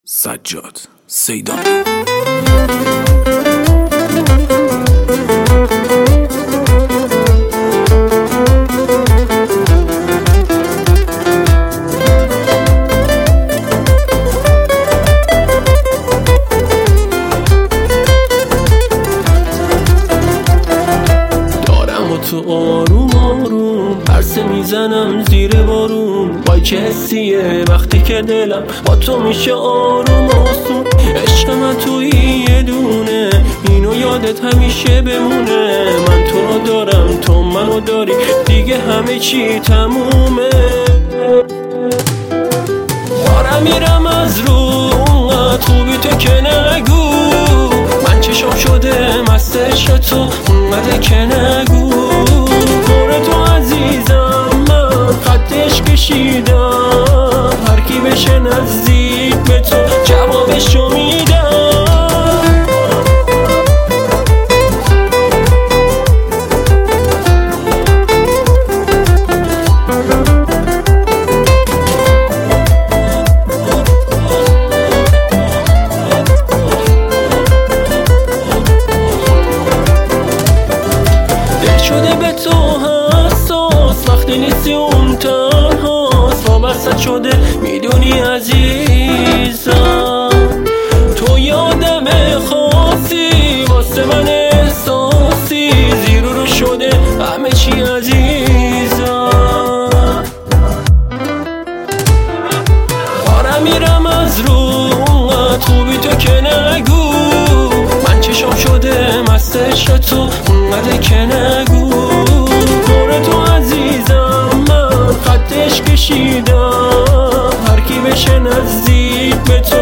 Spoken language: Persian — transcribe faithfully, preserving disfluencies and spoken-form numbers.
سجاد سیدانی. تو آروم آروم پرسه میزنم زیر بارون، وای که حسیه وقتی که دلم با تو میشه آروم آسون. عشق من توی یه دونه، اینو یادت همیشه بمونه. من تو رو دارم تو منو داری، دیگه همه چی تمومه. دارم میرم از رو اونقدر خوبی تو که نگو، من چشم شده مست عشق تو اونقدر که نگو. دور تو عزیزم من خطش کشیدم، هر کی بشه نزدیک به تو جوابشو میدم. شده به تو حساس وقتی نیستی اون تنهاست، وابسته شده میدونی عزیزم. تو یادم خاصی واسه من احساسی، زیر رو شده همه چی عزیزم. دارم میرم از رو اونقدر خوبی تو که نگو، من چشم شده مست عشق تو اونقدر که نگو. دور تو عزیزم من خطش کشیدم، هر کی بشه نزدیک به تو